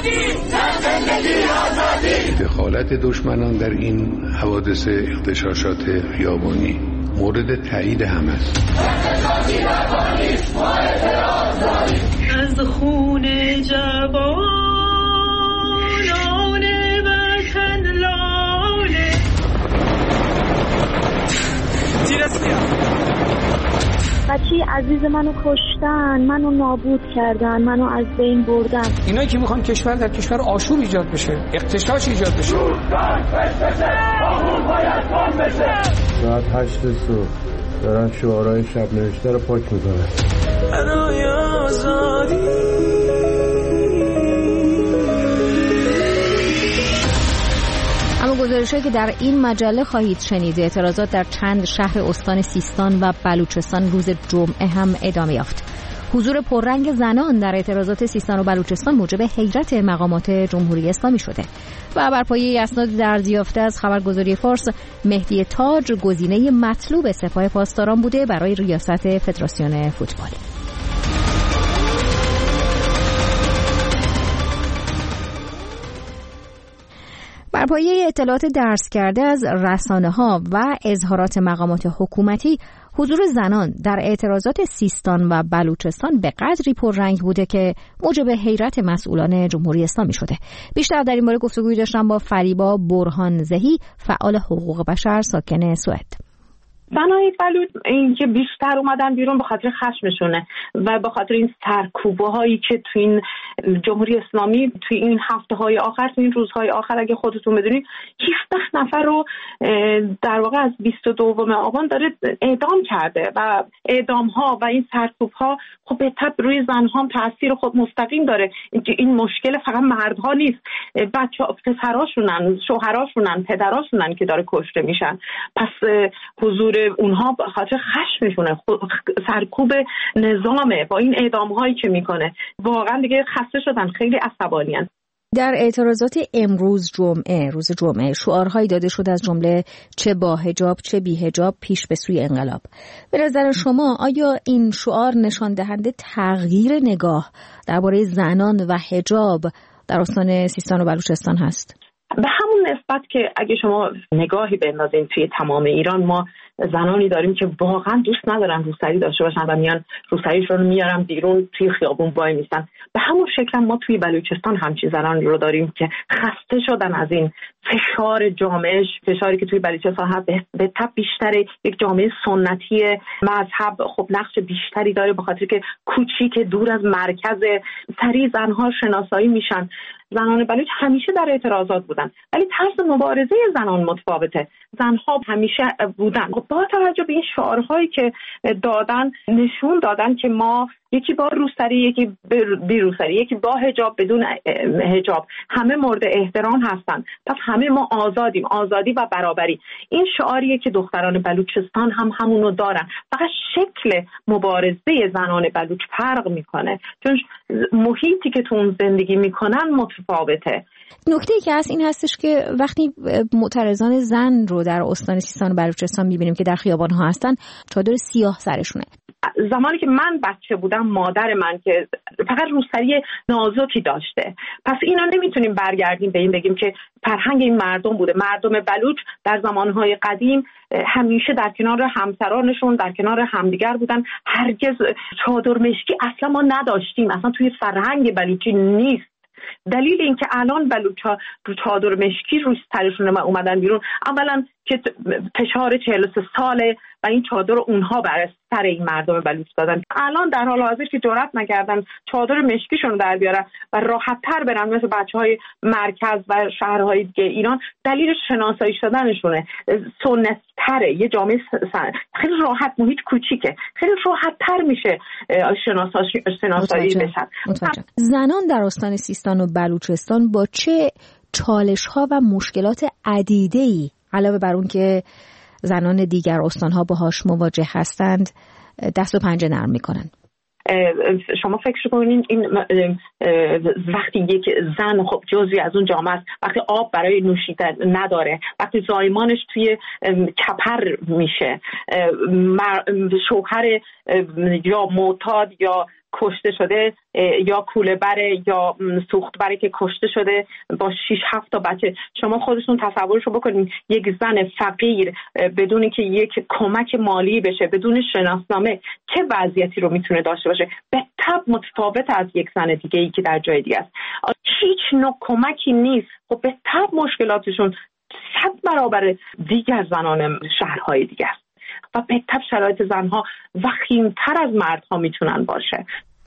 دخالت دشمنان در این حوادث اغتشاشات خیابانی مورد تایید همه است. از خون جوانان وطن لاله بچه عزیز منو کشتن، منو نابود کردن، منو از بین بردن. اینایی که میخوان کشور در کشور آشوب ایجاد بشه، اغتشاش ایجاد بشه. ساعت 8 صبح دارن شعارهای شب نوشته رو پاک میکنن. برای آزادی. اما گزارش‌هایی که در این مجله خواهید شنید، اعتراضات در چند شهر استان سیستان و بلوچستان روز جمعه هم ادامه یافت. حضور پررنگ زنان در اعتراضات سیستان و بلوچستان موجب حیرت مقامات جمهوری اسلامی شده و بر پایه اسناد دریافته از خبرگزاری فارس، مهدی تاج گزینه مطلوب سپاه پاسداران بوده برای ریاست فدراسیون فوتبال. بر پایه اطلاعات درس کرده از رسانه‌ها و اظهارات مقامات حکومتی، حضور زنان در اعتراضات سیستان و بلوچستان به قدری پررنگ بوده که موجب حیرت مسئولان جمهوری اسلامی شده. بیشتر در این باره گفتگوی داشتم با فریبا برهانزهی، فعال حقوق بشر ساکن سوئد. زنای بلوچ این که بیشتر اومدن بیرون به خاطر خشمشونه و به خاطر این سرکوبه هایی که تو این جمهوری اسلامی توی این هفته های آخر، توی این روزهای آخر اگه خودتون بدونید 17 نفر رو در واقع از 22 آبان داره اعدام کرده و اعدام ها و این سرکوب ها خب به تبع روی زن ها تاثیر خود مستقیم داره. این مشکل فقط مردها نیست، بچه‌ها، پسراشونن، شوهراشونن، پدراشونن که داره کشته میشن. پس حضور اونها به خاطر خشمشونه، سرکوب نظامه با این اعدام‌هایی که میکنه. واقعا دیگه خسته شدن، خیلی عصبانی‌اند. در اعتراضات امروز جمعه، روز جمعه، شعارهایی داده شده از جمله چه با حجاب چه بی حجاب پیش به سوی انقلاب. به نظر شما آیا این شعار نشان دهنده تغییر نگاه درباره زنان و حجاب در استان سیستان و بلوچستان هست؟ به همون نسبت که اگه شما نگاهی بندازین توی تمام ایران، ما زنانی داریم که واقعا دوست ندارن روسری داشته باشن و میان روسریشون رو میارن بیرون توی خیابون وای میستن. به همون شکل ما توی بلوچستان همچین زنانی رو داریم که خسته شدن از این فشار جامعه، فشاری که توی بلوچستان هست. به تبع بیشتر یک جامعه سنتی مذهب خب نقش بیشتری داره، به خاطر که کوچیک دور از مرکز، سریع زنها شناسایی میشن. زنان بلوچ همیشه در اعتراضات بودن، ولی طرز مبارزه زنان متفاوته. زنها همیشه بودن. با توجه به این شعارهایی که دادن، نشون دادن که ما یکی با روسری، یکی بی روسری، یکی با حجاب، بدون حجاب، همه مورد احترام هستن. پس همه ما آزادیم، آزادی و برابری. این شعاریه که دختران بلوچستان هم همونو دارن، فقط شکل مبارزه زنان بلوچ فرق میکنه، چون محیطی که تو اون زندگی میکنن متفاوته. نکته‌ای که هست این هستش که وقتی معترضان زن رو در استان سیستان و بلوچستان می‌بینیم که در خیابان‌ها هستن، چادر سیاه سرشونه. زمانی که من بچه بودم، مادر من که فقط روسری نازکی داشته، پس اینا نمیتونیم برگردیم به این بگیم که فرهنگ این مردم بوده. مردم بلوچ در زمانهای قدیم همیشه در کنار همسرانشون، در کنار همدیگر بودن. هرگز چادر مشکی اصلا ما نداشتیم، اصلا توی فرهنگ بلوچی نیست. دلیل این که الان بلوچ‌ها رو چادر مشکی روی سرشون اومدن بیرون، اولا که فشار 43 ساله و این چادر رو اونها بر سر این مردم بلوچ دادن. الان در حال حاضر که جرئت نکردن چادر مشکیشون رو در بیارن و راحت‌تر برن مثل بچه‌های مرکز و شهرهای دیگه ایران، دلیل شناسایی شدنشونه. سنت‌تره، یه جامعه خیلی راحت، محیط کوچیکه، خیلی راحت‌تر میشه شناسایی بشن. زنان در استان سیستان و بلوچستان با چه چالش‌ها و مشکلات عدیده‌ای علاوه بر اون که زنان دیگر استان‌ها باهاش مواجه هستند دست و پنجه نرم می‌کنن؟ شما فکر کنین این وقتی یک زن خب جزئی از اون جامعه است، وقتی آب برای نوشیدن نداره، وقتی زایمانش توی کپر میشه، شوهر یا معتاد یا کشته شده یا کوله بره یا سوخت بره که کشته شده با 6-7 تا بچه. شما خودتون تصورشو بکنید، یک زن فقیر بدون که یک کمک مالی بشه، بدون شناسنامه، چه وضعیتی رو میتونه داشته باشه؟ به طب متفاوت از یک زن دیگه ای که در جای دیگه است. هیچ نوع کمکی نیست. خب به طب مشکلاتشون 100 برابر دیگر زنان شهرهای دیگه است و به طب شرایط زنها وخیم‌تر از مردها میتونن باشه.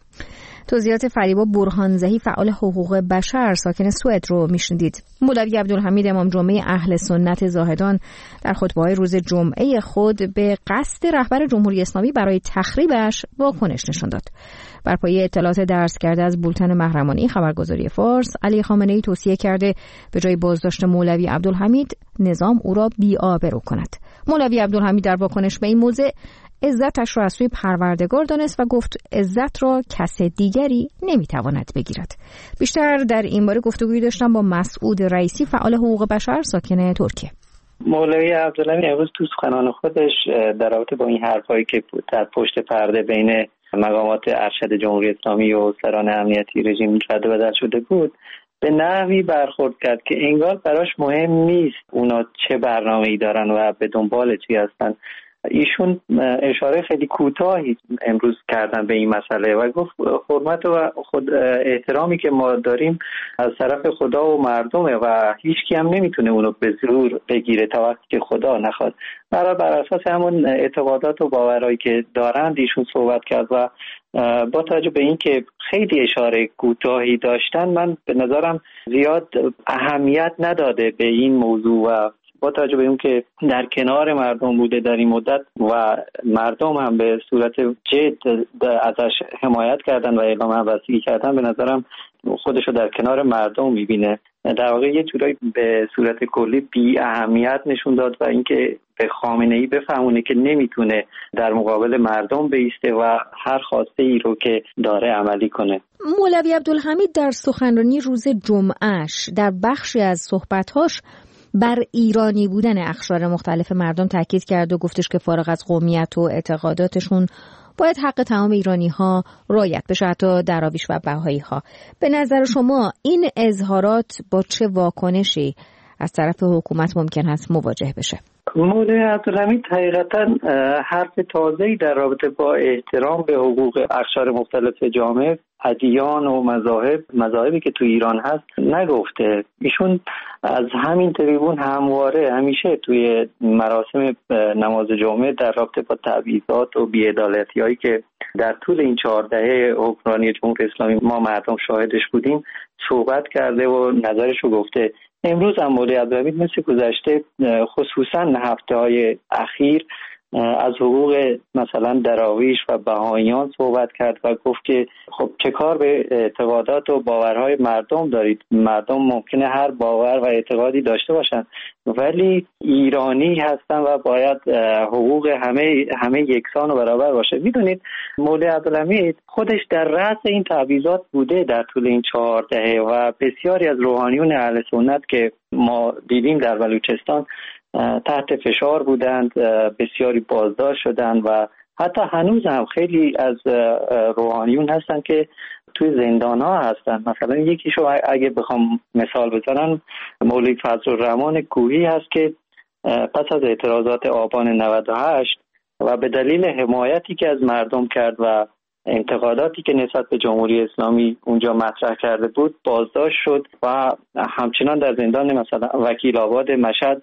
توضیحات فریبا برهانزهی، فعال حقوق بشر ساکن سوئد رو میشنیدید. مولوی عبدالحمید امام جمعه اهل سنت زاهدان در خطبه‌های روز جمعه خود به قصد رهبر جمهوری اسلامی برای تخریبش واکنش نشان داد. بر پایه اطلاعات درس کرده از بولتن محرمانی خبرگزاری فارس، علی خامنه‌ای توصیه کرده به جای بازداشت مولوی عبدالحمید نظام او را بی‌آبرو کند. مولوی عبدالحمید در واکنش به این موضوع عزتش را از سوی پروردگار دانست و گفت عزت را کس دیگری نمیتواند بگیرد. بیشتر در این باره گفتگویی داشتم با مسعود رئیسی، فعال حقوق بشر ساکن ترکیه. مولوی عبدالحمید امروز تو سخنان خودش در رابطه با این حرفایی که در پشت پرده بین مقامات ارشد جمهوری اسلامی و سران امنیتی رژیم رد و بدل شده بود، به نحوی برخورد کرد که انگار براش مهم نیست اونا چه برنامه‌ای دارن و به دنبال چی هستن. ایشون اشاره خیلی کوتاهی امروز کردن به این مسئله و گفت حرمت و خود احترامی که ما داریم از طرف خدا و مردمه و هیچ کی هم نمیتونه اونو به زور بگیره تا وقتی که خدا نخواد. بر اساس همون اعتقادات و باورایی که دارند ایشون صحبت کرد و با توجه به این که خیلی اشاره کوتاهی داشتن، من به نظرم زیاد اهمیت نداده به این موضوع و با توجه به اون که در کنار مردم بوده در این مدت و مردم هم به صورت جد ازش حمایت کردن و اعلام همبستگی کردن، به نظرم خودشو در کنار مردم میبینه. در واقع یه جورایی به صورت کلی بی اهمیت نشون داد و اینکه به خامنه‌ای بفهمونه که نمیتونه در مقابل مردم بایسته و هر خواسته ای رو که داره عملی کنه. مولوی عبدالحمید در سخنرانی روز جمعهش در بخشی از صحبت‌هاش بر ایرانی بودن اقشار مختلف مردم تاکید کرد و گفتش که فارغ از قومیت و اعتقاداتشون باید حق تمام ایرانی‌ها رعایت بشه، حتی دراویش و بهائی‌ها. به نظر شما این اظهارات با چه واکنشی از طرف حکومت ممکن است مواجه بشه؟ مولوی عبدالحمید حقیقتا حرف تازه‌ای در رابطه با احترام به حقوق اقشار مختلف جامعه، ادیان و مذاهبی که تو ایران هست نگفته. ایشون از همین تریبون همواره همیشه توی مراسم نماز جمعه در رابطه با تبعیضات و بی‌عدالتی‌هایی که در طول این 4 دهه حکمرانی جمهوری اسلامی ما مردم شاهدش بودیم صحبت کرده و نظرشو گفته. امروز هم مولوی عبدالحمید مثل گذشته خصوصا هفته‌های اخیر از حقوق مثلا دراویش و بهائیان صحبت کرد و گفت که خب چه کار به اعتقادات و باورهای مردم دارید؟ مردم ممکنه هر باور و اعتقادی داشته باشن ولی ایرانی هستن و باید حقوق همه یکسان و برابر باشه. میدونید مولوی عبدالحمید خودش در رأس این تبعیضات بوده در طول این 4 دهه و بسیاری از روحانیون اهل سنت که ما دیدیم در بلوچستان تحت فشار بودند، بسیاری بازداشت شدند و حتی هنوز هم خیلی از روحانیون هستند که توی زندان‌ها هستند. مثلا یکیشو اگه بخوام مثال بزنم مولوی فضل‌الرحمن کوهی هست که پس از اعتراضات آبان 98 و به دلیل حمایتی که از مردم کرد و انتقاداتی که نسبت به جمهوری اسلامی اونجا مطرح کرده بود بازداشت شد و همچنان در زندان مثلا وکیل آباد مشهد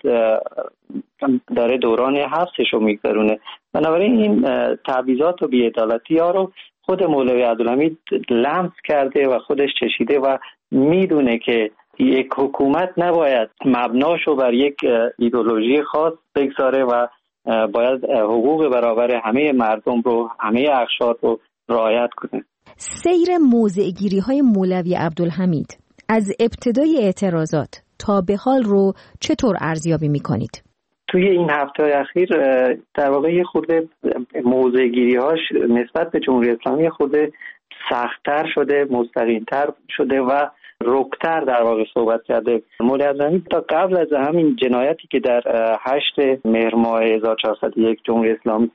داره دوران حبسش رو میگذرونه. بنابراین این تبعیضات و بی‌عدالتی‌ها رو خود مولوی عبدالحمید لمس کرده و خودش چشیده و میدونه که یک حکومت نباید مبناشو بر یک ایدئولوژی خاص بگذاره و باید حقوق برابر همه مردم رو، همه اقشار رو رعایت کنه. سیر موضع‌گیری‌های مولوی عبدالحمید از ابتدای اعتراضات تا به حال رو چطور ارزیابی می‌کنید؟ توی این هفته اخیر در واقع یه خورده موضع‌گیری‌هاش نسبت به جمهوری اسلامی خورده سخت‌تر شده، مستقیم‌تر شده و رک‌تر در واقع صحبت کرده. مولوی عبدالحمید تا قبل از همین جنایتی که در 8 مهر ماه 1401 جمهوری اسلامی که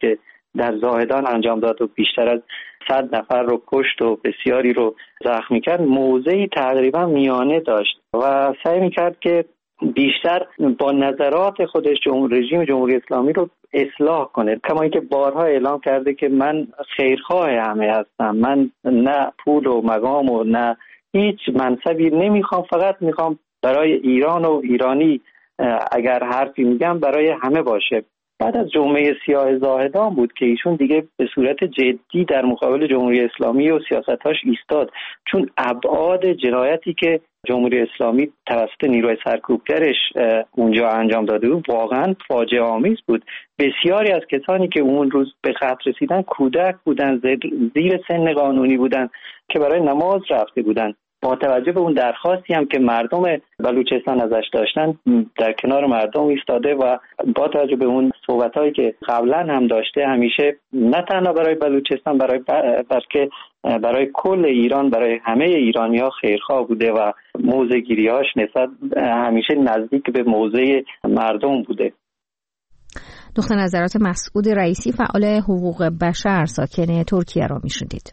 در زاهدان انجام داد و بیشتر از 100 نفر رو کشت و بسیاری رو زخمی کرد، موضعی تقریبا میانه داشت و سعی میکرد که بیشتر با نظرات خودش رژیم جمهوری اسلامی رو اصلاح کنه، کما اینکه بارها اعلام کرده که من خیرخواه همه هستم، من نه پول و مقام و نه هیچ منصبی نمیخوام، فقط میخوام برای ایران و ایرانی اگر حرفی میگم برای همه باشه. بعد از جمعه سیاه زاهدان بود که ایشون دیگه به صورت جدی در مقابل جمهوری اسلامی و سیاستاش ایستاد، چون ابعاد جنایتی که جمهوری اسلامی توسط نیروی سرکوبگرش اونجا انجام داده بود واقعا فاجعه آمیز بود. بسیاری از کسانی که اون روز به قتل رسیدن کودک بودن، زیر سن قانونی بودن که برای نماز رفته بودن. با توجه به اون درخواستی هم که مردم بلوچستان ازش داشتن در کنار مردم ایستاده و با توجه به اون صحبتایی که قبلا هم داشته همیشه نه تنها برای بلوچستان بلکه برای کل ایران، برای همه ایرانی‌ها خیرخواه بوده و موضع‌گیری‌هاش نسبت همیشه نزدیک به موضع مردم بوده. نقطه نظرات مسعود رئیسی فعال حقوق بشر ساکن ترکیه را میشنیدید.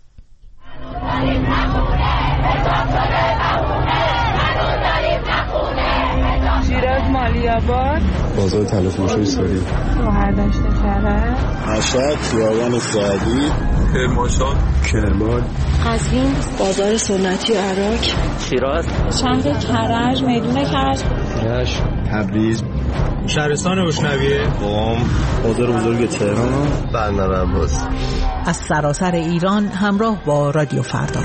شیراز مالی‌آباد، بازار تلفروشی ساری، شهرداشت شهر، مشهد، خیابان سعدی، کرمانشاه، کرمان، قزوین، بازار سنتی عراق، شیراز، شهر کرج، میدون کرج، رشت، تبریز، شهرستان روشنویه، قم، بازار بزرگ تهران، بندرعباس. از سراسر ایران همراه با رادیو فردا.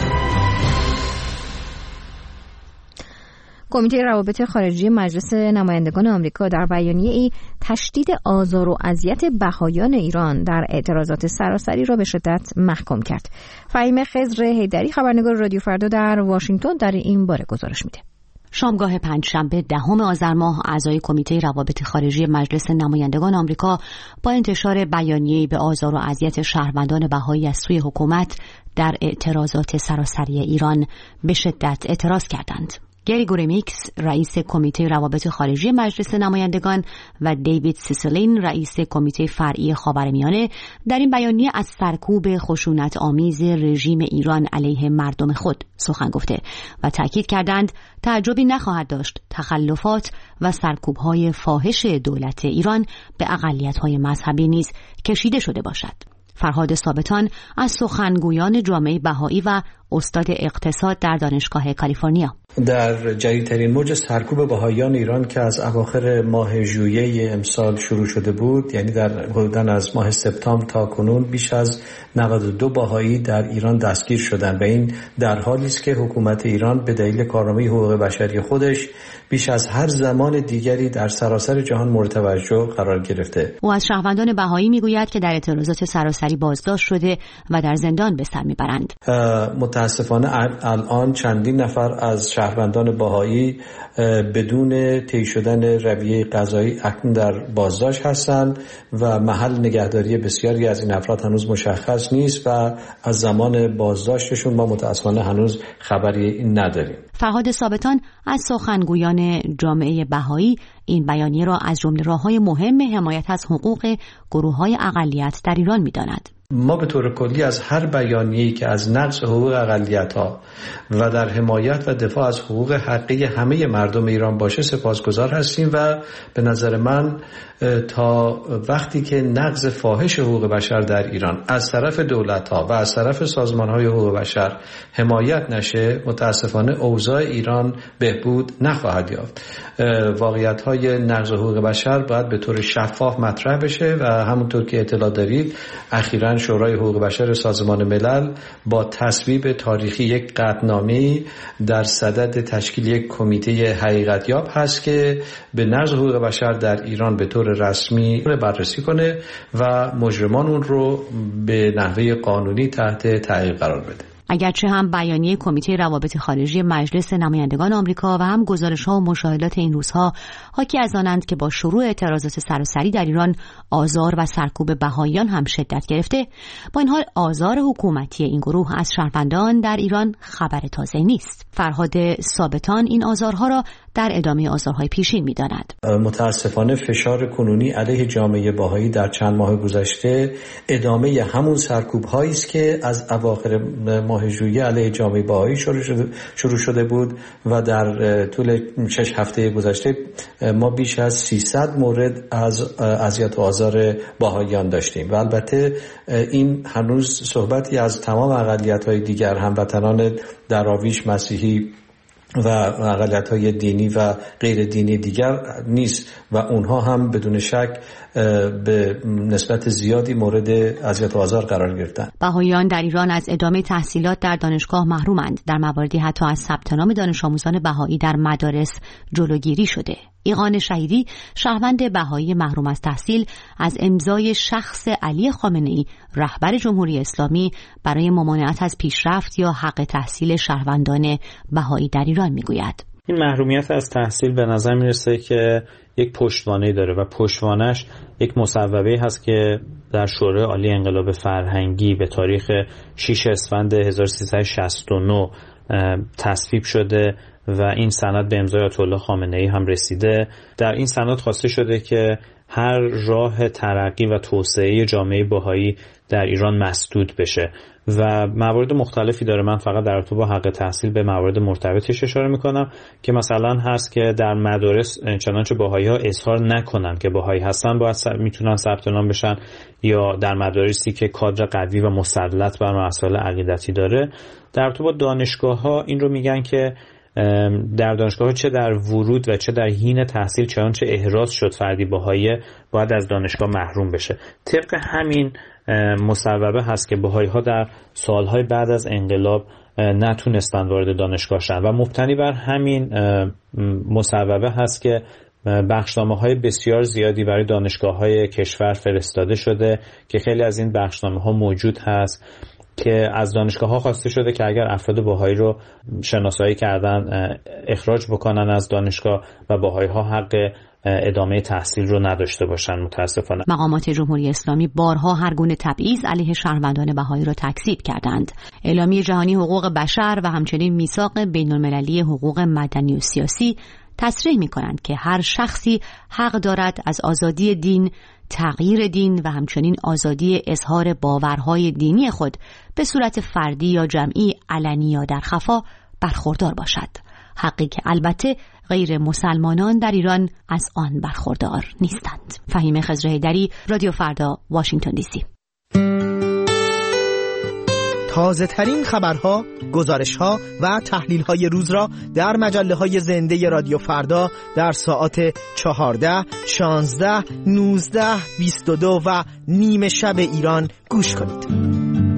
کمیته روابط خارجی مجلس نمایندگان آمریکا در بیانیه‌ای تشدید آزار و اذیت بهائیان ایران در اعتراضات سراسری را به شدت محکوم کرد. فهیم خضر حیدری خبرنگار رادیو فردا در واشنگتن در این باره گزارش میده. شامگاه پنجشنبه 10 آذر ماه اعضای کمیته روابط خارجی مجلس نمایندگان آمریکا با انتشار بیانیه‌ای به آزار و اذیت شهروندان بهایی از سوی حکومت در اعتراضات سراسری ایران به شدت اعتراض کردند. گریگوری میکس رئیس کمیته روابط خارجی مجلس نمایندگان و دیوید سیسلین رئیس کمیته فرعی خاورمیانه در این بیانیه از سرکوب خشونت آمیز رژیم ایران علیه مردم خود سخن گفته و تاکید کردند تعجبی نخواهد داشت تخلفات و سرکوب‌های فاحش دولت ایران به اقلیت‌های مذهبی نیز کشیده شده باشد. فرهاد ثابتان از سخنگویان جامعه بهایی و استاد اقتصاد در دانشگاه کالیفرنیا: در جدیدترین موج سرکوب بهائیان ایران که از اواخر ماه ژوئیه امسال شروع شده بود، یعنی در حدوداً از ماه سپتامبر تا کنون بیش از 92 بهایی در ایران دستگیر شدند و این در حالی است که حکومت ایران به دلیل کارنامه حقوق بشری خودش بیش از هر زمان دیگری در سراسر جهان مورد توجه قرار گرفته. او از شهروندان بهایی میگوید که در اعتراضات سراسری بازداشت شده و در زندان به سر میبرند. متاسفانه الان چندین نفر از شهروندان بهایی بدون طی شدن رویه قضایی اکنون در بازداشت هستند و محل نگهداری بسیاری از این افراد هنوز مشخص نیست و از زمان بازداشتشون ما متاسفانه هنوز خبری نداریم. فرهاد ثابتان از سخنگویان جامعه بهایی این بیانیه را از جمله راه‌های مهم حمایت از حقوق گروه‌های اقلیت در ایران می‌داند. ما به طور کلی از هر بیانیه‌ای که از نقض حقوق اقلیت‌ها و در حمایت و دفاع از حقوق حقیقی همه مردم ایران باشه سپاسگزار هستیم و به نظر من تا وقتی که نقض فاحش حقوق بشر در ایران از طرف دولت‌ها و از طرف سازمان‌های حقوق بشر حمایت نشه، متاسفانه اوضاع ایران بهبود نخواهد یافت. واقعیت‌های نقض حقوق بشر باید به طور شفاف مطرح بشه و همونطور که اطلاع دارید اخیراً شورای حقوق بشر سازمان ملل با تصویب تاریخی یک قطعنامه‌ای در صدد تشکیل یک کمیته حقیقت‌یاب هست که به نقض حقوق بشر در ایران به طور رسمی بررسی کنه و مجرمان اون رو به نحوه قانونی تحت تعقیب قرار بده. اگرچه هم بیانیه کمیته روابط خارجی مجلس نمایندگان آمریکا و هم گزارش‌ها و مشاهدات این روزها حاکی از آنند که با شروع اعتراضات سراسری در ایران آزار و سرکوب بهائیان هم شدت گرفته، با این حال آزار حکومتی این گروه از شهروندان در ایران خبر تازه نیست. فرهاد ثابتان این آزارها را در ادامه آزارهای پیشین می‌داند. متاسفانه فشار کنونی علیه جامعه بهایی در چند ماه گذشته ادامه همون سرکوب‌هایی است که از اواخر ماه ژوئیه علیه جامعه بهایی شروع شده بود و در طول 6 هفته گذشته ما بیش از 300 مورد از اذیت و آزار بهائیان داشتیم و البته این هنوز صحبتی از تمام اقلیت‌های دیگر هموطنان دراویش، مسیحی و اقلیت‌های دینی و غیر دینی دیگر نیست و اونها هم بدون شک به نسبت زیادی مورد اذیت و آزار قرار گرفتن. بهائیان در ایران از ادامه تحصیلات در دانشگاه محرومند. در مواردی حتی از ثبت نام دانش آموزان بهایی در مدارس جلوگیری شده. ایقان شهیدی، شهروند بهایی محروم از تحصیل، از امضای شخص علی خامنه‌ای رهبر جمهوری اسلامی برای ممانعت از پیشرفت یا حق تحصیل شهروندان بهایی در ایران میگوید. این محرومیت از تحصیل به نظر میرسه که یک پشتوانه داره و پشتوانش یک مصوبه هست که در شورای عالی انقلاب فرهنگی به تاریخ 6 اسفند 1369 تصویب شده و این سند به امضای آیت الله خامنه‌ای هم رسیده. در این سند خواسته شده که هر راه ترقی و توسعه جامعه بهایی در ایران مسدود بشه و موارد مختلفی داره. من فقط در رابطه با حق تحصیل به موارد مرتبطش اشاره میکنم که مثلا هست که در مدارس چنانچه بهایی ها اظهار نکنن که بهایی هستن باید میتونن ثبت نام بشن، یا در مدارسی که کادر قوی و مسلط بر مسائل عقیدتی داره. در رابطه با دانشگاه ها این رو میگن که در دانشگاه چه در ورود و چه در حین تحصیل چنانچه احراز شد فردی بهایی باید از دانشگاه محروم بشه. طبق همین مصوبه هست که بهایی ها در سالهای بعد از انقلاب نتونستند وارد دانشگاه شدن و مبتنی بر همین مصوبه هست که بخشنامه‌های بسیار زیادی برای دانشگاه‌های کشور فرستاده شده که خیلی از این بخشنامه‌ها موجود هست که از دانشگاه‌ها خواسته شده که اگر افراد بهایی رو شناسایی کردن اخراج بکنن از دانشگاه و بهایی‌ها حق ادامه تحصیل رو نداشته باشن. متاسفانه مقامات جمهوری اسلامی بارها هر گونه تبعیض علیه شهروندان بهایی را تکذیب کردند. اعلامیه جهانی حقوق بشر و همچنین میثاق بین‌المللی حقوق مدنی و سیاسی تصریح می‌کنند که هر شخصی حق دارد از آزادی دین، تغییر دین و همچنین آزادی اظهار باورهای دینی خود به صورت فردی یا جمعی، علنی یا در خفا برخوردار باشد. حقی که البته غیر مسلمانان در ایران از آن برخوردار نیستند. فهیم خضرحیدری، رادیو فردا، واشنگتن دی سی. تازه ترین خبرها، گزارشها و تحلیل‌های روز را در مجله‌های زنده رادیو فردا در ساعات 14، 16، 19، 22 و نیم شب ایران گوش کنید.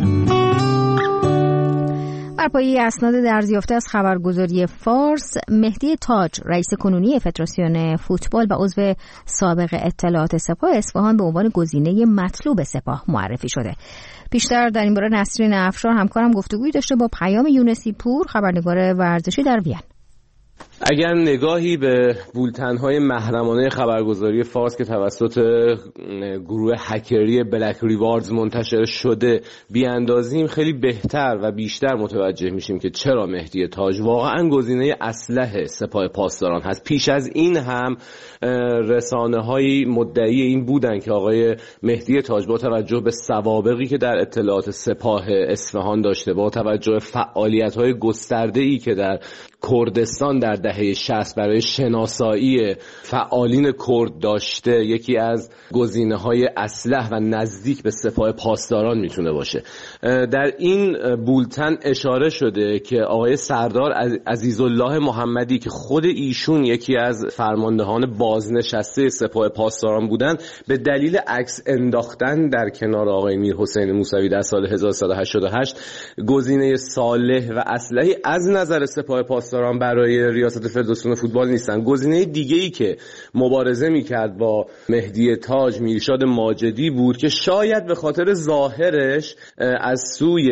بر پایه اسناد درزیافته از خبرگزاری فارس، مهدی تاج رئیس کنونی فدراسیون فوتبال و عضو سابق اطلاعات سپاه اصفهان به عنوان گزینه مطلوب سپاه معرفی شده. بیشتر در این باره نسرین افشار همکارم گفتگویی داشته با پیام یونسی پور، خبرنگار ورزشی در وین. اگر نگاهی به بولتن‌های محرمانه خبرگزاری فارس که توسط گروه هکری بلک ریواردز منتشر شده بیاندازیم، خیلی بهتر و بیشتر متوجه میشیم که چرا مهدی تاج واقعا گزینه اسلح سپاه پاسداران هست. پیش از این هم رسانه‌های مدعی این بودن که آقای مهدی تاج با توجه به سوابقی که در اطلاعات سپاه اصفهان داشته، با توجه به فعالیت‌های گسترده‌ای که در کردستان در دهه 60 برای شناسایی فعالین کرد داشته، یکی از گزینه‌های اسلح و نزدیک به سپاه پاسداران میتونه باشه. در این بولتن اشاره شده که آقای سردار عزیزالله محمدی که خود ایشون یکی از فرماندهان بازنشسته سپاه پاسداران بودن، به دلیل عکس انداختن در کنار آقای میرحسین موسوی در سال 1188 گزینه صالح و اصلحی از نظر سپاه پاسداران پاسداران برای ریاست فدراسیون فوتبال نیستن. گزینه دیگه‌ای که مبارزه می‌کرد با مهدی تاج میرشاد ماجدی بود که شاید به خاطر ظاهرش از سوی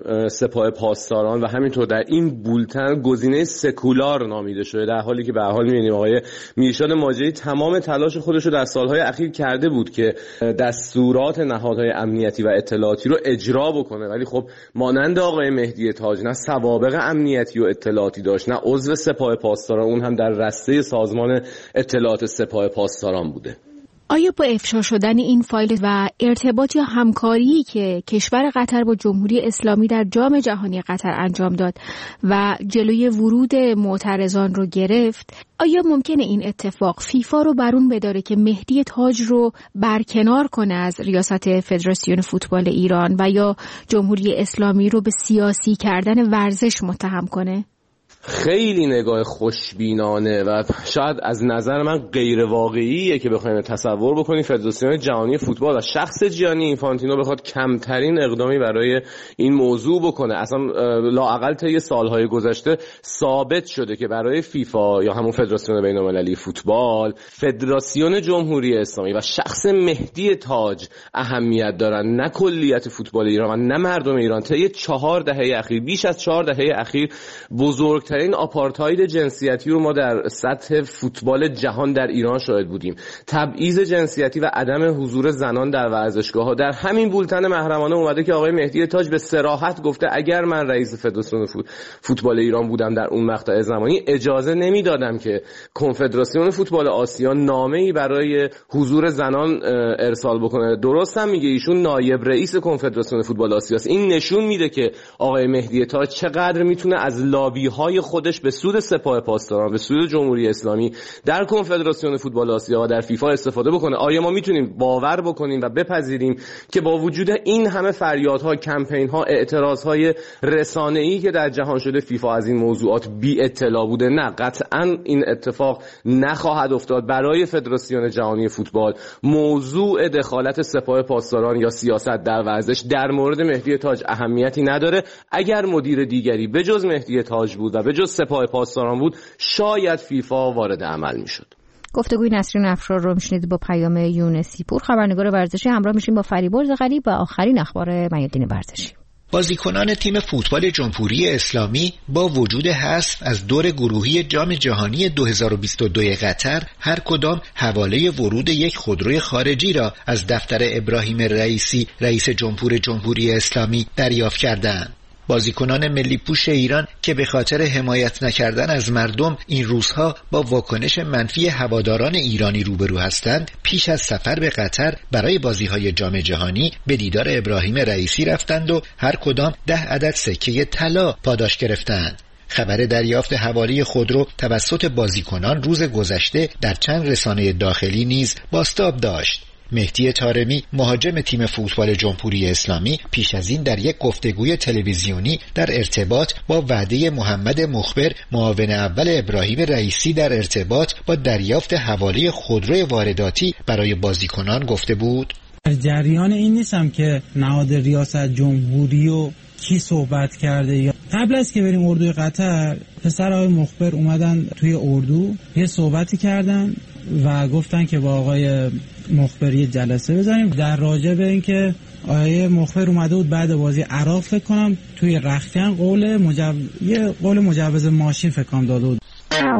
سپاه پاسداران و همینطور در این بولتن گزینه سکولار نامیده شده، در حالی که به هر حال می‌بینیم آقای میرشاد ماجدی تمام تلاش خودش رو در سالهای اخیر کرده بود که دستورات نهادهای امنیتی و اطلاعاتی رو اجرا بکنه، ولی خب مانند آقای مهدی تاج نه سوابق امنیتی و اطلاعاتی داشت، نه عضو سپاه پاسداران، اون هم در رسته سازمان اطلاعات سپاه پاسداران بوده. آیا با افشا شدن این فایل و ارتباط یا همکاری که کشور قطر با جمهوری اسلامی در جام جهانی قطر انجام داد و جلوی ورود معترضان رو گرفت، آیا ممکنه این اتفاق فیفا رو برون بداره که مهدی تاج رو برکنار کنه از ریاست فدراسیون فوتبال ایران و یا جمهوری اسلامی رو به سیاسی کردن ورزش متهم کنه؟ خیلی نگاه خوشبینانه و شاید از نظر من غیر واقعیه که بخوایم تصور بکنیم فدراسیون جهانی فوتبال و شخص جیانی اینفانتینو بخواد کمترین اقدامی برای این موضوع بکنه. اصلا لااقل طی سالهای گذشته ثابت شده که برای فیفا یا همون فدراسیون بین‌المللی فوتبال، فدراسیون جمهوری اسلامی و شخص مهدی تاج اهمیت دارن، نه کلیت فوتبال ایران و نه مردم ایران. طی 4 دهه اخیر، بیش از 4 دهه اخیر، بزرگترین آپارتاید جنسیتی رو ما در سطح فوتبال جهان در ایران شاهد بودیم. تبعیض جنسیتی و عدم حضور زنان در ورزشگاه‌ها. در همین بولتن محرمانه اومده که آقای مهدی تاج به صراحت گفته اگر من رئیس فدراسیون فوتبال ایران بودم در اون مقطع زمانی اجازه نمیدادم که کنفدراسیون فوتبال آسیا نامه‌ای برای حضور زنان ارسال بکنه. درست هم میگه، ایشون نایب رئیس کنفدراسیون فوتبال آسیا است. این نشون میده که آقای مهدی تاج چقدر میتونه از لابی‌های خودش به سود سپاه پاسداران، به سود جمهوری اسلامی در کنفدراسیون فوتبال آسیا و در فیفا استفاده بکنه. آیا ما میتونیم باور بکنیم و بپذیریم که با وجود این همه فریادها، کمپین‌ها، اعتراضهای رسانه‌ای که در جهان شده فیفا از این موضوعات بی اطلاع بوده؟ نه، قطعاً این اتفاق نخواهد افتاد. برای فدراسیون جهانی فوتبال موضوع دخالت سپاه پاسداران یا سیاست در ورزش در مورد مهدی تاج اهمیتی نداره. اگر مدیر دیگری به جز مهدی تاج بود و به جز سپاه پاسداران بود، شاید فیفا وارد عمل میشد. گفتگوی نسرین افشار رو میشنید با پیام یونسی پور، خبرنگار ورزشی. همراه میشیم با فریبرز غریب و آخرین اخبار میادین ورزشی. بازیکنان تیم فوتبال جمهوری اسلامی با وجود حذف از دور گروهی جام جهانی 2022 قطر هر کدام حواله ورود یک خودروی خارجی را از دفتر ابراهیم رئیسی رئیس جمهوری اسلامی دریافت کردند. بازیکنان ملی پوش ایران که به خاطر حمایت نکردن از مردم این روزها با واکنش منفی هواداران ایرانی روبرو هستند، پیش از سفر به قطر برای بازی‌های جام جهانی به دیدار ابراهیم رئیسی رفتند و هر کدام 10 عدد سکه طلا پاداش گرفتند. خبر دریافت حواله خودرو توسط بازیکنان روز گذشته در چند رسانه داخلی نیز بازتاب داشت. مهدی طارمی مهاجم تیم فوتبال جمهوری اسلامی پیش از این در یک گفتگوی تلویزیونی در ارتباط با وعده محمد مخبر معاون اول ابراهیم رئیسی در ارتباط با دریافت حواله خودروی وارداتی برای بازیکنان گفته بود: در جریان این نیستم که نهاد ریاست جمهوری و کی صحبت کرده. یا قبل از که بریم اردوی قطر، پسر آقای مخبر اومدن توی اردو یه صحبتی کردن و گفتن که با آقای مخبر یه جلسه بزنیم در راجع به این که آقای مخبر اومده بود بعد بازی عراق فکر کنم توی رختکن قول مجوز ماشین فکر کنم داده بود.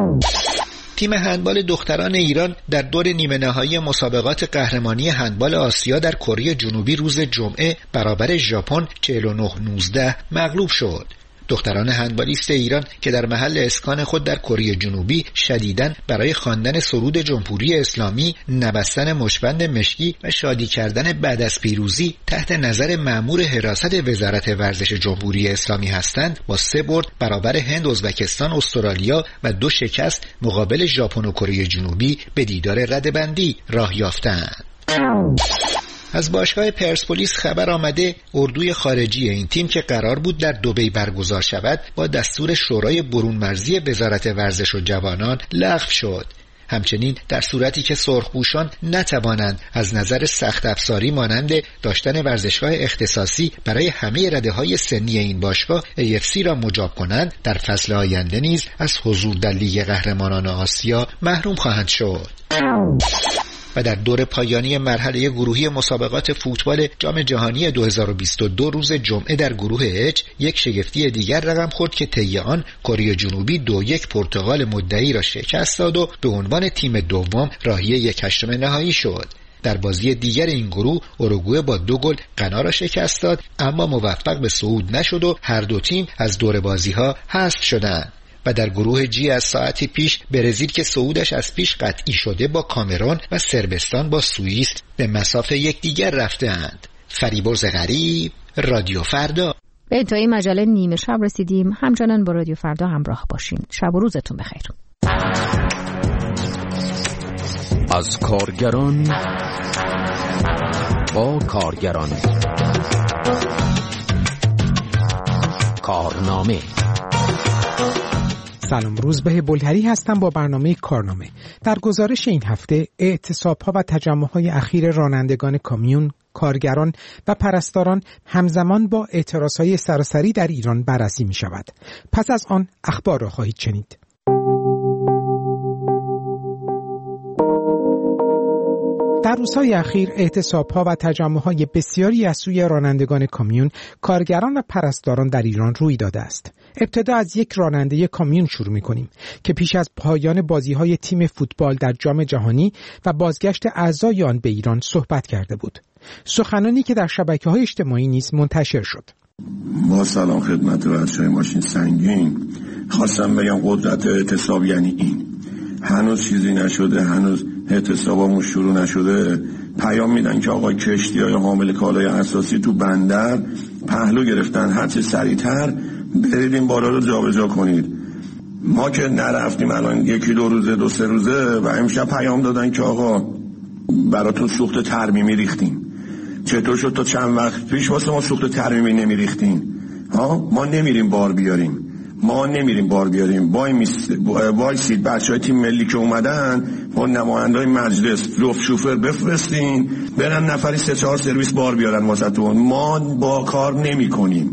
تیم هندبال دختران ایران در دور نیمه نهایی مسابقات قهرمانی هندبال آسیا در کره جنوبی روز جمعه برابر ژاپن 49-19 مغلوب شد. دختران هندبالیست ایران که در محل اسکان خود در کره جنوبی شدیداً برای خواندن سرود جمهوری اسلامی، نبستن مشبند مشکی و شادی کردن بعد از پیروزی تحت نظر مأمور حراست وزارت ورزش جمهوری اسلامی هستند، با 3 برد برابر هند، ازبکستان، استرالیا و 2 شکست مقابل ژاپن و کره جنوبی به دیدار رده‌بندی راه یافتند. از باشگاه پرسپولیس خبر آمده اردوی خارجی این تیم که قرار بود در دبی برگزار شود با دستور شورای برون مرزی وزارت ورزش و جوانان لغو شد. همچنین در صورتی که سرخپوشان نتوانند از نظر سخت افزاری مانند داشتن ورزشگاه اختصاصی برای همه رده‌های سنی این باشگاه AFC را مجاب کنند، در فصل آینده نیز از حضور در لیگ قهرمانان آسیا محروم خواهند شد. و در دور پایانی مرحله گروهی مسابقات فوتبال جام جهانی 2022 روز جمعه در گروه H یک شگفتی دیگر رقم خورد که طی آن کره جنوبی 2-1 پرتغال مدعی را شکست داد و به عنوان تیم دوم راهی 1/8 نهایی شد. در بازی دیگر این گروه اوروگوئه با 2 گل غنا را شکست داد، اما موفق به صعود نشد و هر دو تیم از دور بازی‌ها حذف شدند. و در گروه جی از ساعتی پیش برزیل که صعودش از پیش قطعی شده با کامرون و صربستان با سوئیس به مسافه یکدیگر رفتند. فریبرز غریب، رادیو فردا. به انتهای مجله نیمه شب رسیدیم. همچنان با رادیو فردا همراه باشین. شب و روزتون بخیر. از کارگران با کارگران، کارنامه. سلام، روزبه بلهری هستم با برنامه کارنامه. در گزارش این هفته اعتصاب‌ها و تجمع‌های اخیر رانندگان کامیون، کارگران و پرستاران همزمان با اعتراض‌های سراسری در ایران بررسی می‌شود. پس از آن اخبار را خواهید شنید. در روزهای اخیر اعتصاب‌ها و تجمع‌های بسیاری از سوی رانندگان کامیون، کارگران و پرستاران در ایران روی داده است. ابتدا از یک راننده کامیون شروع می‌کنیم که پیش از پایان بازی‌های تیم فوتبال در جام جهانی و بازگشت اعضای آن به ایران صحبت کرده بود. سخنانی که در شبکه‌های اجتماعی نیز منتشر شد. با سلام خدمت بچه‌های ماشین سنگین، خواستم بگم قدرت اعتصاب یعنی این. هنوز چیزی نشده، هنوز اعتصابمون شروع نشده، پیام میدن که آقا کشتی‌های حامل کالای اساسی تو بندر پهلو گرفتن، هر چه سریعتر برید این بالا رو جابجا کنید. ما که نرفتیم الان 1-2 روزه 2-3 روزه و امشب پیام دادن که آقا براتون سوخت ترمیمی ریختیم. چطور شد تا چند وقت پیش واسه ما سوخت ترمیمی نمیریختین؟ ما نمیریم بار بیاریم، وایسید بچهای تیم ملی که اومدن با نمایندای مجلس لوف شوفر بفرستین برن نفری 3-4 سرویس بار بیارن واسهتون. ما با کار نمی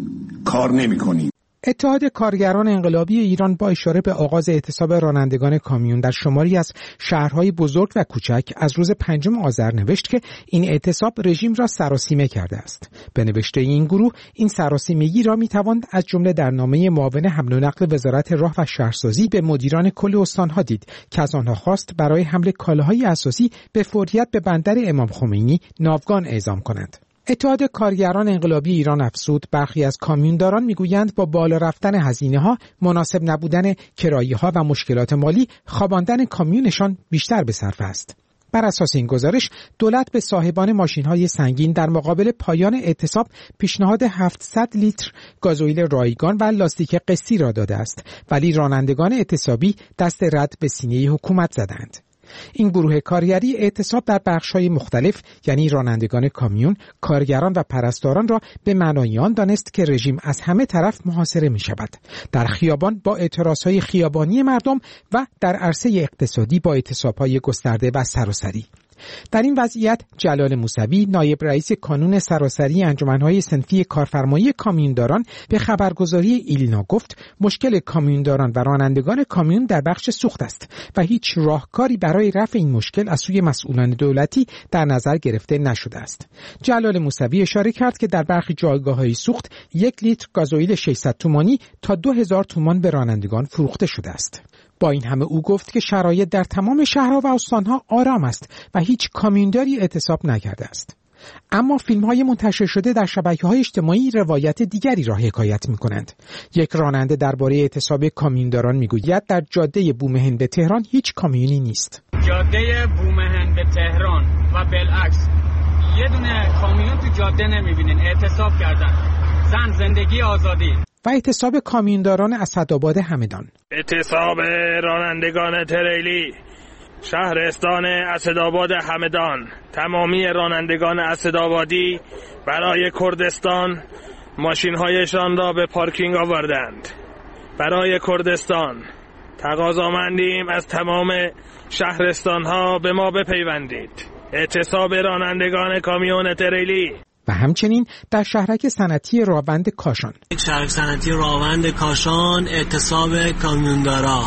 کنیم. اتحاد کارگران انقلابی ایران با اشاره به آغاز اعتصاب رانندگان کامیون در شماری از شهرهای بزرگ و کوچک از روز 5 آذر نوشت که این اعتصاب رژیم را سراسیمه کرده است. به نوشته این گروه، این سراسیمگی را میتوان از جمله در نامه معاون حمل و نقل وزارت راه و شهرسازی به مدیران کل استانها دید که از آنها خواست برای حمل کالاهای اساسی به فوریت به بندر امام خمینی ناوگان اعزام کنند. اتحاد کارگران انقلابی ایران افزود برخی از کامیونداران میگویند با بالا رفتن هزینه‌ها، مناسب نبودن کرایه‌ها و مشکلات مالی، خواباندن کامیونشان بیشتر به صرفه است. بر اساس این گزارش، دولت به صاحبان ماشین‌های سنگین در مقابل پایان اعتصاب پیشنهاد 700 لیتر گازوئیل رایگان و لاستیک قسطی را داده است، ولی رانندگان اعتصابی دست رد به سینه حکومت زدند. این گروه کارگری اعتصاب در بخش‌های مختلف، یعنی رانندگان کامیون، کارگران و پرستاران را به معنای آن دانست که رژیم از همه طرف محاصره می‌شود. در خیابان با اعتراض‌های خیابانی مردم و در عرصه اقتصادی با اعتصاب‌های گسترده و سراسری. در این وضعیت جلال موسوی، نایب رئیس کانون سراسری انجمن‌های صنفی کارفرمایی کامیونداران به خبرگزاری ایلنا گفت مشکل کامیونداران و رانندگان کامیون در بخش سوخت است و هیچ راهکاری برای رفع این مشکل از سوی مسئولان دولتی در نظر گرفته نشده است. جلال موسوی اشاره کرد که در برخی جایگاه‌های سوخت 1 لیتر گازوئیل 600 تومانی تا 2000 تومان به رانندگان فروخته شده است. با این همه او گفت که شرایط در تمام شهرها و استانها آرام است و هیچ کامیونداری اعتصاب نکرده است. اما فیلم‌های منتشر شده در شبکه‌های اجتماعی روایت دیگری را حکایت می‌کنند. یک راننده درباره اعتصاب کامیونداران می‌گوید در جاده بومهن به تهران هیچ کامیونی نیست. جاده بومهن به تهران و بالعکس یه دونه کامیون تو جاده نمی‌بینین. اعتصاب کردن. زن، زندگی، آزادی. و اعتصاب کامیونداران اسدآباد همدان. اعتصاب رانندگان تریلی شهرستان اسدآباد همدان. تمامی رانندگان اسدآبادی برای کردستان ماشین‌هایشان را به پارکینگ آوردند. برای کردستان تقاضامندیم از تمام شهرستان‌ها به ما بپیوندید. اعتصاب رانندگان کامیون تریلی. و همچنین در شهرک صنعتی راوند کاشان. شهرک صنعتی راوند کاشان اعتصاب کامیوندارا.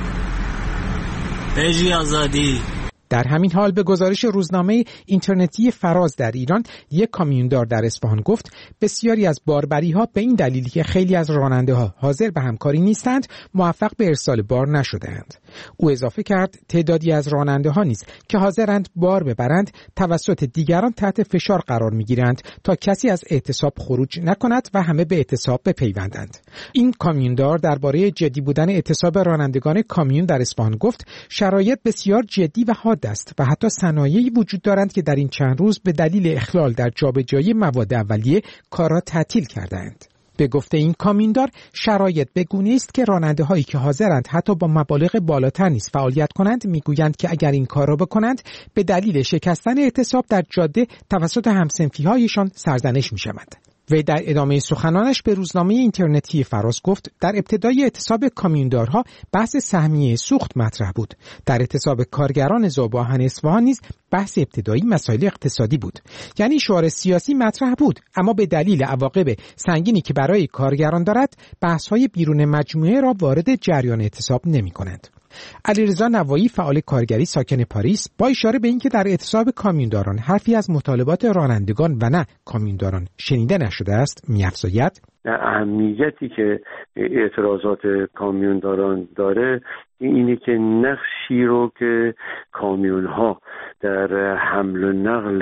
رژی آزادی. در همین حال به گزارش روزنامه اینترنتی فراز در ایران، یک کامیوندار در اصفهان گفت بسیاری از باربری‌ها به این دلیلی که خیلی از راننده‌ها حاضر به همکاری نیستند موفق به ارسال بار نشده‌اند. او اضافه کرد تعدادی از راننده‌ها نیز که حاضرند بار ببرند توسط دیگران تحت فشار قرار می‌گیرند تا کسی از اعتصاب خروج نکند و همه به اعتصاب بپیوندند. این کامیوندار درباره جدی بودن اعتصاب رانندگان کامیون در اصفهان گفت شرایط بسیار جدی و حاد است و حتی صنایعی وجود دارند که در این چند روز به دلیل اخلال در جابجایی مواد اولیه کار را تعطیل کردند. به گفته این کامیوندار شرایط به گونه است که راننده‌هایی که حاضرند حتی با مبالغ بالاتر نیز فعالیت کنند میگویند که اگر این کار را بکنند به دلیل شکستن اعتصاب در جاده توسط همصنفی‌هایشان سرزنش می‌شوند. و در ادامه سخنانش به روزنامه اینترنتی فراز گفت در ابتدای اعتصاب کامیوندارها بحث سهمیه سوخت مطرح بود. در اعتصاب کارگران ذوب‌آهن اصفهان نیز بحث ابتدایی مسائل اقتصادی بود. یعنی شعار سیاسی مطرح بود، اما به دلیل عواقب سنگینی که برای کارگران دارد بحث‌های بیرون مجموعه را وارد جریان اعتصاب نمی‌کنند. علیرضا نوایی فعال کارگری ساکن پاریس با اشاره به اینکه در اعتصاب کامیونداران حرفی از مطالبات رانندگان و نه کامیونداران شنیده نشده است می‌افزاید اهمیتی که اعتراضات کامیونداران داره اینه که نقشی رو که کامیون‌ها در حمل و نقل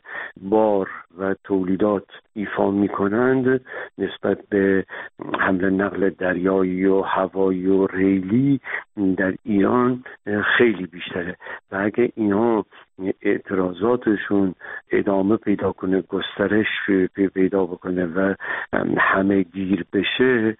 بار و تولیدات ایفا می‌کنند نسبت به حمل و نقل دریایی و هوایی و ریلی در ایران خیلی بیشتره و اگه اینا اعتراضاتشون ادامه پیدا کنه، گسترش پیدا بکنه و همه گیر بشه،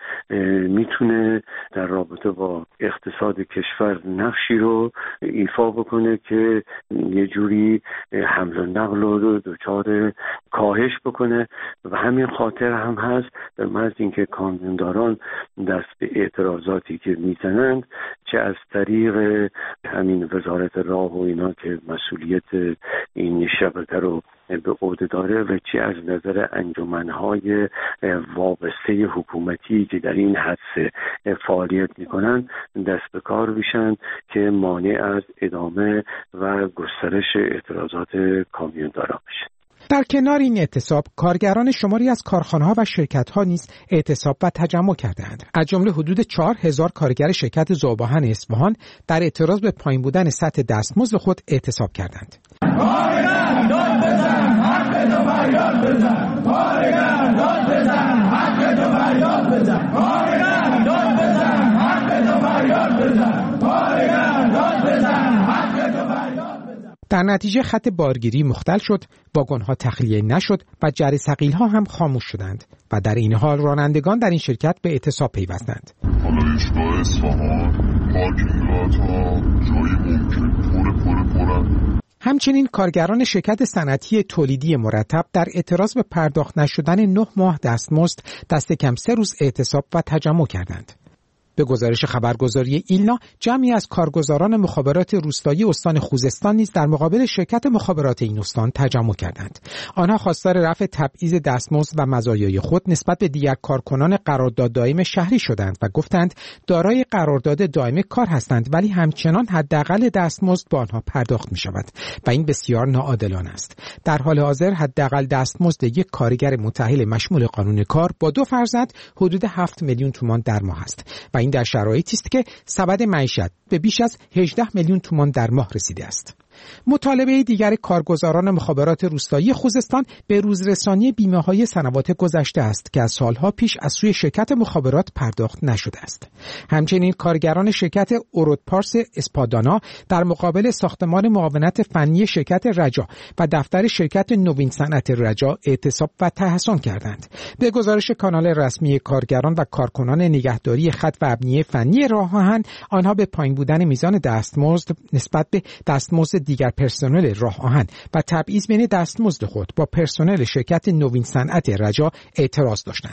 میتونه در رابطه با اقتصاد کشور نقشی رو ایفا بکنه که یه جوری حمل و نقل رو دچار کاهش بکنه و همین خاطر هم هست به محض اینکه کامیونداران دست به اعتراضاتی که میزنند چه از طریق همین وزارت راه و اینا که مسئولیت این شبکه رو به عهده داره و چه از نظر انجمنهای وابسته حکومتی که در این حد فعالیت میکنن دست به کار بشن که مانع از ادامه و گسترش اعتراضات کامیونداران بشه. در کنار این اعتصاب کارگران شماری از کارخانه‌ها و شرکت‌ها نیز اعتصاب و تجمع کردند. از جمله حدود 4000 کارگر شرکت ذوب‌آهن اصفهان در اعتراض به پایین بودن سطح دستمزد خود اعتصاب کردند. کارگر داد بزن، حق تو فریاد بزن. کارگر داد بزن، حق تو فریاد بزن. کارگر داد بزن، حق تو فریاد بزن. کارگر داد بزن، حق تو فریاد بزن. در نتیجه خط بارگیری مختل شد، واگن‌ها تخلیه نشد و جر ثقیل‌ها هم خاموش شدند و در این حال رانندگان در این شرکت به اعتصاب پیوستند. پالایشگاه اصفهان، پارکینگ‌ها جای ممکن پرن. همچنین کارگران شرکت صنعتی تولیدی مرتب در اعتراض به پرداخت نشدن 9 ماه دستمزد دست کم 3 روز اعتصاب و تجمع کردند. به گزارش خبرگزاری ایلنا، جمعی از کارگزاران مخابرات روستایی استان خوزستان نیز در مقابل شرکت مخابرات این استان تجمع کردند. آنها خواستار رفع تبعیض دستمزد و مزایای خود نسبت به دیگر کارکنان قرارداد دائم شهری شدند و گفتند دارای قرارداد دائم کار هستند ولی همچنان حداقل دستمزد با آنها پرداخت می شود و این بسیار ناعادلانه است. در حال حاضر حداقل دستمزد یک کارگر متأهل مشمول قانون کار با 2 فرزند حدود 7 میلیون تومان در ماه است و این در شرایطی است که سبد معیشت به بیش از 18 میلیون تومان در ماه رسیده است. مطالبه دیگر کارگزاران مخابرات روستایی خوزستان به روزرسانی بیمه‌های سنوات گذشته است که از سالها پیش از سوی شرکت مخابرات پرداخت نشده است. همچنین کارگران شرکت اورودپارس اسپادانا در مقابل ساختمان معاونت فنی شرکت رجا و دفتر شرکت نوین صنعت رجا اعتصاب و تحصن کردند. به گزارش کانال رسمی کارگران و کارکنان نگهداری خط و ابنیه فنی راه آهن، آنها به پایین بودن میزان دستمزد نسبت به دستمزد دیگر پرسنل راه آهن و تبعیض بین دستمزد خود با پرسنل شرکت نوین صنعت رجا اعتراض داشتند.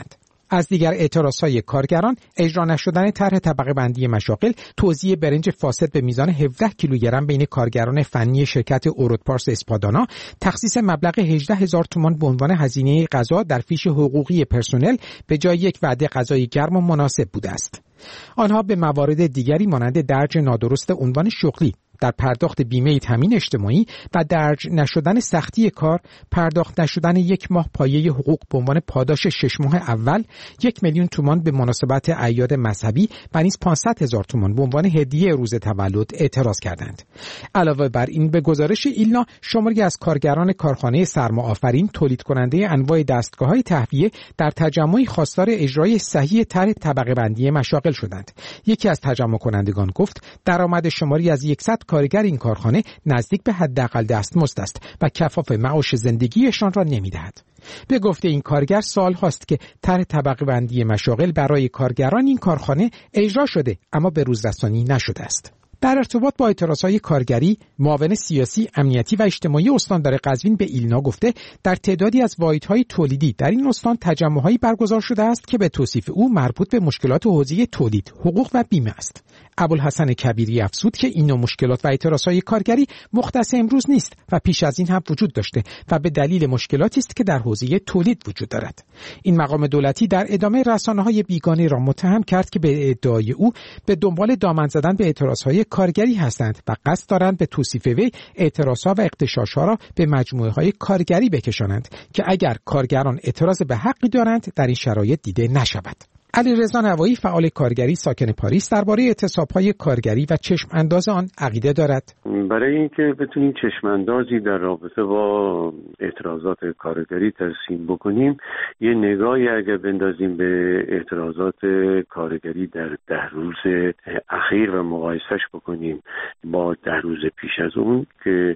از دیگر اعتراضهای کارگران اجرا نشدن طرح طبقه بندی مشاغل، توزیع برنج فاسد به میزان 17 کیلوگرم بین کارگران فنی شرکت اورودپارس اسپادانا، تخصیص مبلغ 18,000 تومان به عنوان هزینه غذا در فیش حقوقی پرسنل به جای یک وعده غذای گرم و مناسب بوده است. آنها به موارد دیگری مانند درج نادرست عنوان شغلی، در پرداخت بیمه تامین اجتماعی و درج نشدن سختی کار، پرداخت نشدن 1 ماه پایه حقوق به عنوان پاداش 6 ماه اول، 1,000,000 تومان به مناسبت اعیاد مذهبی و نیز 500,000 تومان به عنوان هدیه روز تولد اعتراض کردند. علاوه بر این، به گزارش ایلنا شماری از کارگران کارخانه سرماآفرین تولید کننده انواع دستگاه‌های تهویه در تجمعی خواستار اجرای صحیح طرح طبقه بندی مشاغل شدند. یکی از تجمع کنندگان گفت درآمد شماری از 100 کارگر این کارخانه نزدیک به حداقل دستمزد است و کفاف معاش زندگیشان را نمی‌دهد. به گفته این کارگر سال هاست که طرح طبقه بندی مشاغل برای کارگران این کارخانه اجرا شده اما به روزرسانی نشده است. در ارتباط با اعتراضهای کارگری، معاون سیاسی، امنیتی و اجتماعی استاندار قزوین به ایلنا گفته در تعدادی از واحدهای تولیدی در این استان تجمع‌هایی برگزار شده است که به توصیف او مربوط به مشکلات حوزه تولید، حقوق و بیمه است. ابوالحسن کبیری افزود که این نوع مشکلات و اعتراضهای کارگری مختص امروز نیست و پیش از این هم وجود داشته و به دلیل مشکلاتی است که در حوزه تولید وجود دارد. این مقام دولتی در ادامه رسانه‌های بیگانه را متهم کرد که به ادعای او به دنبال دامن زدن به اعتراضهای کارگری هستند و قصد دارند به توصیف وی اعتراضها و اغتشاشها را به مجموعه‌های کارگری بکشانند که اگر کارگران اعتراض به حقی دارند در این شرایط دیده نشود. علیرضا نوایی فعال کارگری ساکن پاریس درباره اعتصاب‌های کارگری و چشم انداز آن عقیده دارد. برای اینکه بتونیم چشم اندازی در رابطه با اعتراضات کارگری ترسیم بکنیم، یه نگاهی اگر بندازیم به اعتراضات کارگری در 10 روز اخیر و مقایسش بکنیم با 10 روز پیش از اون که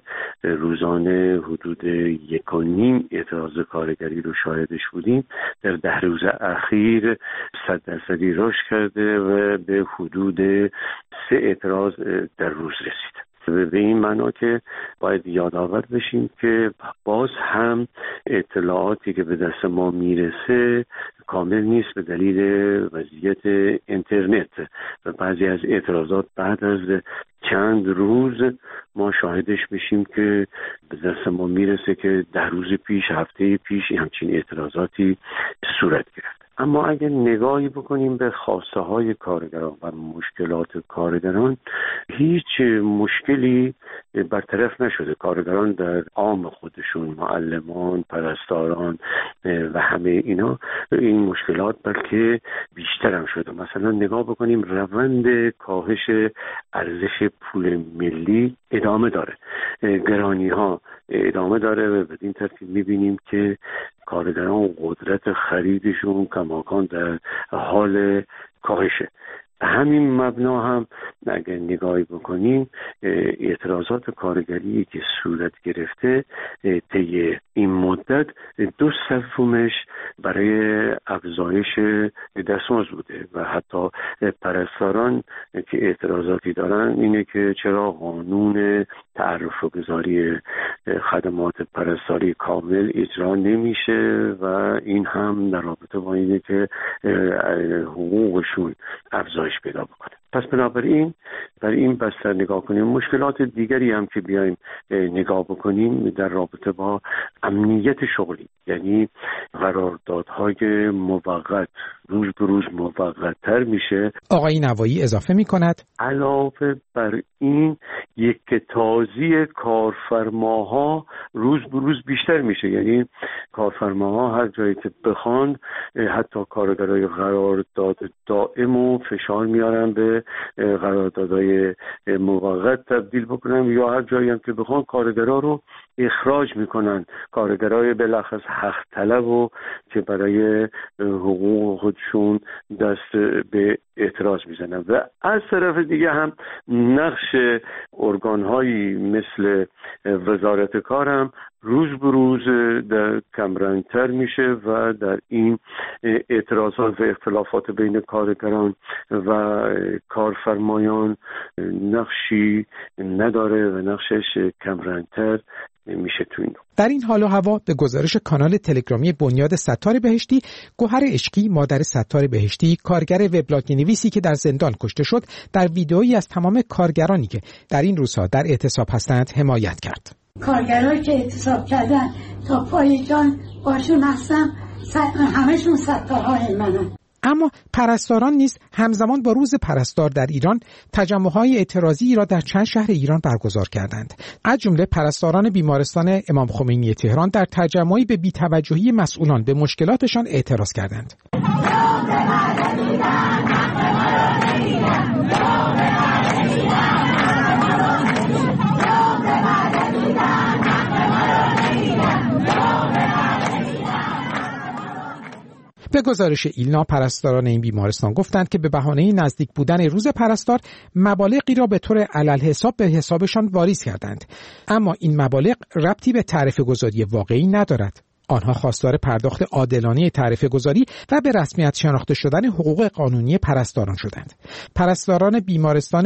روزانه حدود 1.5 اعتراض کارگری رو شاهدش بودیم، در 10 روز اخیر 100% رشد کرده و به حدود 3 اعتراض در روز رسید. به این معنا که باید یادآور بشیم که باز هم اطلاعاتی که به دست ما میرسه کامل نیست به دلیل وضعیت اینترنت و بعضی از اعتراضات بعد از چند روز ما شاهدش بشیم که به دست ما میرسه که 10 روز پیش، هفته پیش همچین اعتراضاتی صورت گرفت. اما اگر نگاهی بکنیم به خواسته های کارگران و مشکلات کارگران، هیچ مشکلی برطرف نشده. کارگران در عام خودشون، معلمان، پرستاران و همه اینا، این مشکلات بلکه بیشتر هم شده. مثلا نگاه بکنیم روند کاهش ارزش پول ملی ادامه داره، گرانی ها ادامه داره و بدین ترتیب میبینیم که کارگران قدرت خریدشون کماکان در حال کاهشه. همین مبنا هم اگر نگاهی بکنیم اعتراضات کارگری که صورت گرفته طی این مدت 2/3 برای افزایش دستمزد بوده و حتی پرستاران که اعتراضاتی دارن اینه که چرا قانون تعرف و گذاری خدمات پرستاری کامل اجرا نمیشه و این هم در رابطه با اینه که حقوقشون افزایش پیدا بکنه. پس بنابراین برای این بستر نگاه کنیم. مشکلات دیگری هم که بیایم نگاه بکنیم در رابطه با امنیت شغلی، یعنی قراردادهای موقت روز به روز موقت‌تر میشه. آقای نوایی اضافه می‌کند علاوه بر این یک تازی کارفرماها روز به روز بیشتر میشه، یعنی کارفرماها هر جایی که بخوان حتی کارگرای قرارداد دائم و فشار میارن به قراردادهای موقت تبدیل بکنن یا هر جایی هم که بخوان کارگرا رو اخراج میکنن، کارگرای بالاخص حق طلب و که برای حقوق خودشون دست به اعتراض میزنن. و از طرف دیگه هم نقش ارگانهایی مثل وزارت کار هم روز به روز در کمرنگتر میشه و در این اعتراضات و اختلافات بین کارگران و کارفرمایان نقشی نداره و نقشش کمرنگتر میشه تو این. در این حال و هوا به گزارش کانال تلگرامی بنیاد ستار بهشتی، گوهر عشقی مادر ستار بهشتی، کارگر وبلاگ نویسی که در زندان کشته شد، در ویدئویی از تمام کارگرانی که در این روزها در اعتصاب هستند حمایت کرد. کارگرایی که اعتصاب کردن تا پای جان باشون هستم، همشون ستارهای منن. اما پرستاران نیز همزمان با روز پرستار در ایران تجمع‌های اعتراضی را در چند شهر ایران برگزار کردند. از جمله پرستاران بیمارستان امام خمینی تهران در تجمعی به بی‌توجهی مسئولان به مشکلاتشان اعتراض کردند. به گزارش ایلنا، پرستاران این بیمارستان گفتند که به بهانه نزدیک بودن روز پرستار مبالغی را به طور علالحساب به حسابشان واریز کردند، اما این مبالغ ربطی به تعرفه گذاری واقعی ندارد. آنها خواستار پرداخت عادلانه تعرفه گذاری و به رسمیت شناخته شدن حقوق قانونی پرستاران شدند. پرستاران بیمارستان